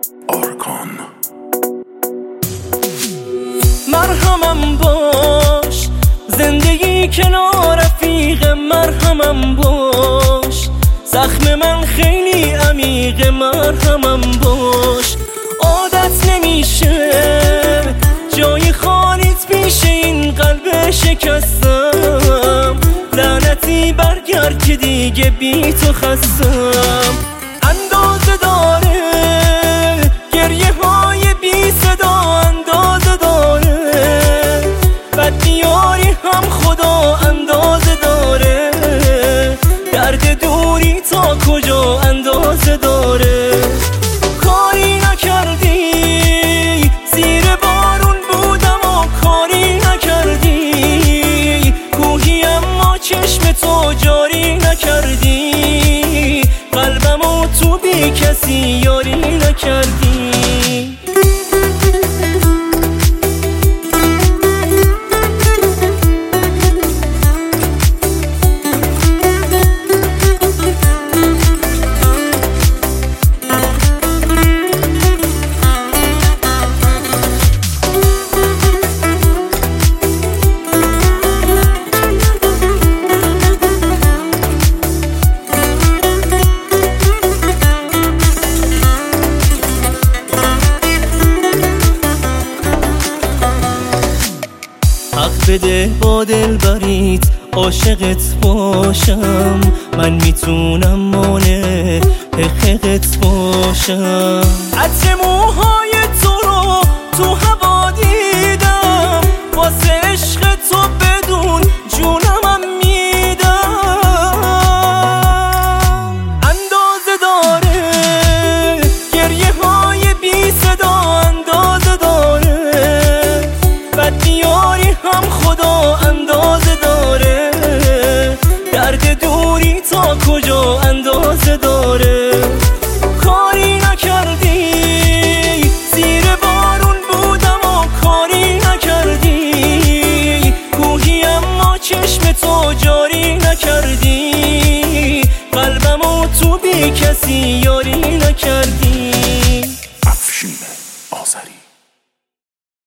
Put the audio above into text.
آرکان. مرهمم باش زندگی کنار رفیق، مرهمم باش زخم من خیلی عمیق، مرهمم باش. عادت نمیشه جای خالیت پیش این قلب شکستم، لعنتی برگرد که دیگه بی تو خستم. اندازه داره گریه های بی صدا، اندازه داره بد بیاری هم خدا، اندازه داره درد دوری تا کجا، اندازه داره. کاری نکردی زیر بارون بودم و کاری نکردی، کوهی اما چشم تو جاری نکردی، قلبمو تو بی کسی یاری نکردی. حق بده با دلبریت عاشقت باشم، من میتونم مانع حقت باشم. عطر موهای تو رو تو هوا دیدم، واسه عشق تو بدون جونمم میدم. اندازه داره گریه های بی صدا، اندازه داره بد بیاری هم خدا، اندازه داره درد دوری تا کجا، اندازه داره. کاری نکردی زیر بارون بودم و کاری نکردی، کوهی اما چشم تو جاری نکردی، قلبمو تو بی کسی یاری نکردی.